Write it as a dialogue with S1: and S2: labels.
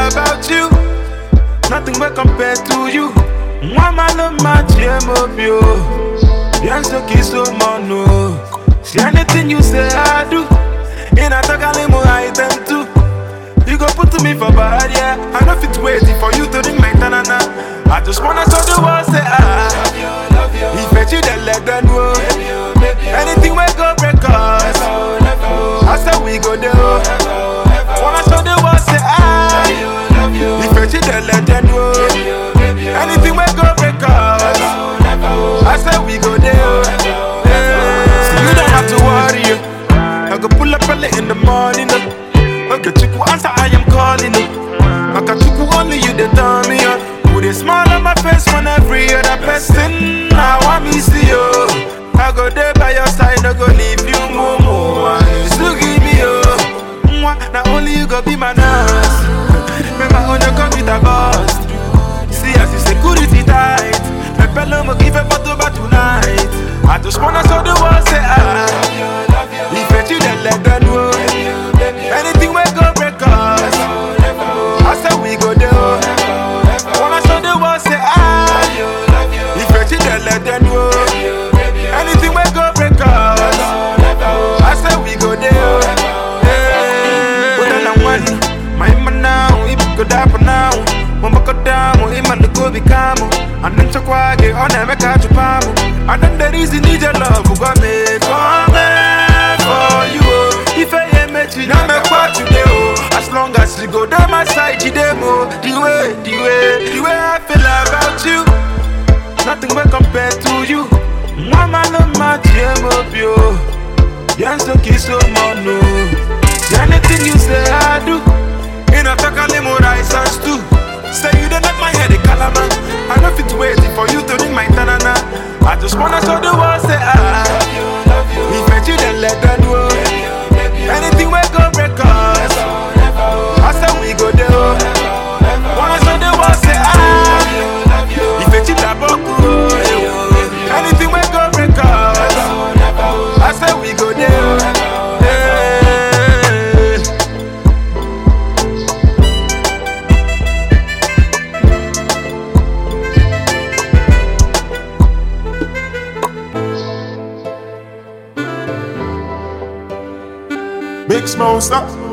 S1: about you. Nothing will compare to you. Mama no match you. Yanso kiso mono. See anything you say I do. In a tagalimo item too. You go put to me for bad, yeah. I know fit waiting for you to ring my tanana. I just wanna show the world say love you. If I you then let them know. Anything we go break us. I said we go there. Wanna show the world say love you. If I you then let them know. Anything we go break us. I said we go there. So you don't have to worry. I go pull up early in the morning. Okay, Chiku answer, I am calling it. Okay, Chiku only you they turn me on. Put a smile on my face when every other person now I miss you. I go there by your side, I go leave you more. Still give me now only you go be my nurse. Remember when you come with a boss. See as you security tight. My fellow mo give a bottle back tonight. I just wanna show the world say if you then let them know. Anything we go break us. I said we go there. Wanna show the world say if you then let them know. Anything we go break us. I said we go there. Put on money, my man now. If you go down now, when we go down, we man go become. And then to quiet, on them catch a palm. And then there is need your love. We go make for you. If I ain't met you, now make what you do. As long as you go down my side, you demo. The way I feel about you. Nothing will compare to you. Mama no match you. Yanso kiso mono. Anything you say I do. In a takalimo rice and stew. Say you don't let my head a calama. I know fit waiting for you to ring my tanana. I just wanna show the world say if I you then let them know. Anything we go break us. I said we go there. Wanna show the world say if I you that boku. Anything we go break us. I said we go there.
S2: Big Smoke, stop.